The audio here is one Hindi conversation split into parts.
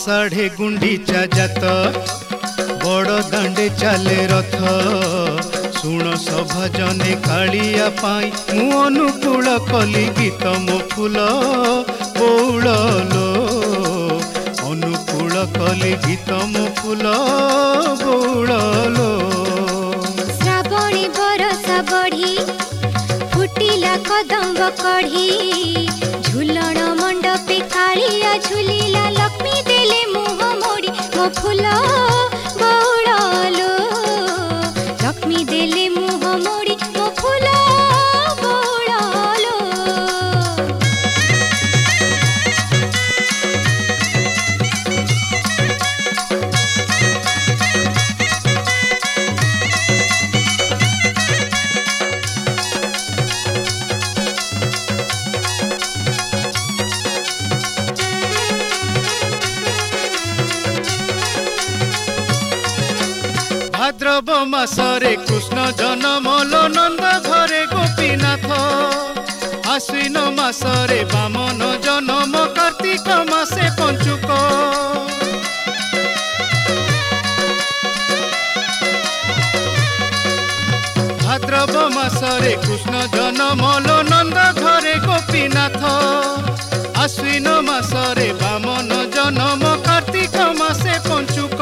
आषाढ़े गुंडीचा जात बड़ दांडे चले रथ शुण सभा जने कालिया पाई मु अनुकूल कली गीत मो फूल बौड़लो अनुकूल कली गीत मो फूल बौड़लो। श्रावणी बरसा बढ़ी फुटिला कदम्ब कढ़ी झुलण मंडपे कालिया झुलिला लक्ष्मी देले मुह मोड़ी मो फूल बौड़लो लक्ष्मी देले मुह मोड़ी मो फूल बौड़लो। भाद्रव मासरे कृष्ण जन्म नंद घरे गोपीनाथ आश्विन मासरे बामन जन्म कार्तिक मासे पंचुक भाद्रव मासरे कृष्ण जन्म नंद घरे गोपीनाथ आश्विन मासरे बामन जन्म कार्तिक मासे पंचुक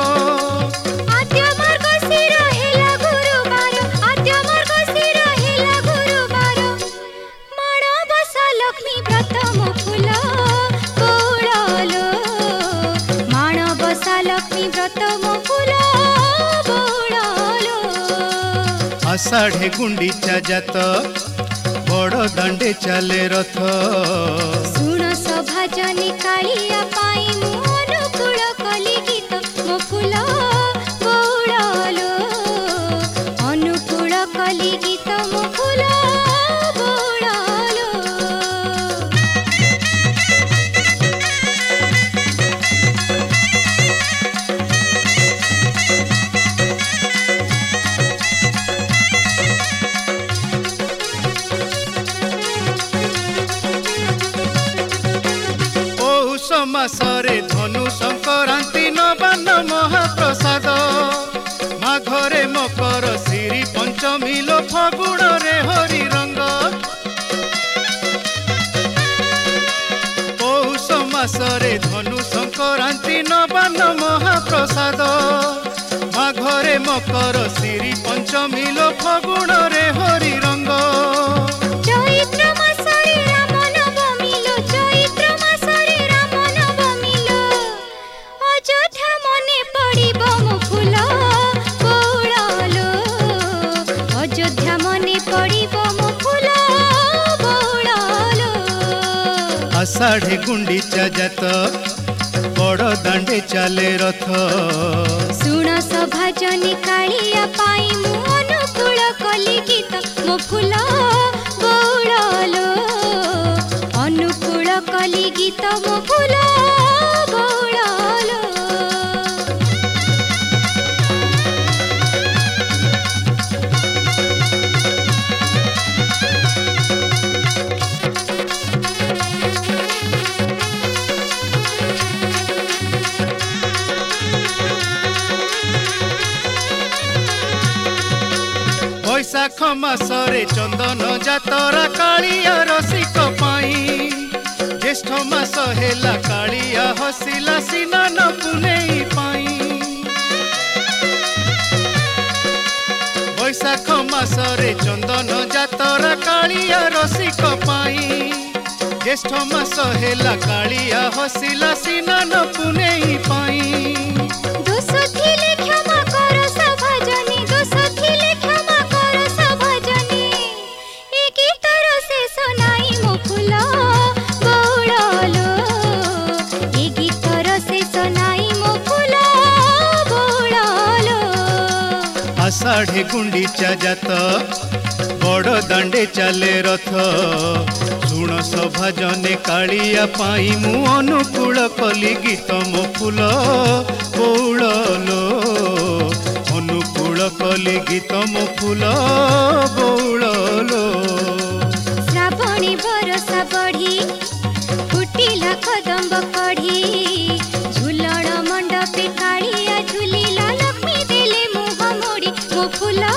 आषाढ़े गुंडीचा जात बड़ दांडे चले रथ शुण सभा जने कालिया पाई मु अनुकूल कली गीत मो फूल बौड़लो अनुकूल कली गीत मो फूल बौड़लो। मासरे धनु संक्रांति नवान्न महाप्रसाद माघरे मकर श्री पंचमी लो फागुण रे हरि रंग पौष मासरे धनु संक्रांति नवान्न महाप्रसाद माघरे मकर श्री पंचमी लो फागुण रे हरि रंग आषाढ़े गुंडीचा जात बड़ दांडे चले रथ शुण सभा जने कालिया पाई मु अनुकूल कली गीत मो फूल बौड़लो अनुकूल कली गीत मो फूल बौड़लो। बैशाख मासरे चंदन जातरा कालिया रसिक पाई ज्येष्ठ मास हेला कालिया हसिला सिनान पुनेई पाई बैशाख मासरे चंदन जातरा कालिया रसिक पाई ज्येष्ठ मास हेला कालिया हसिला सिनान पुनेई पाई आषाढ़े गुंडीचा जात बड़ दांडे चले रथ शुण सभा जने कालिया पाई मु अनुकूल कली गीत मो फूल बौड़लो अनुकूल कली गीत मो फूल बौड़लो। श्रावणी बरसा बढ़ी फुटिला कदम्ब कढ़ी झुलण ମୋ ଫୁଲ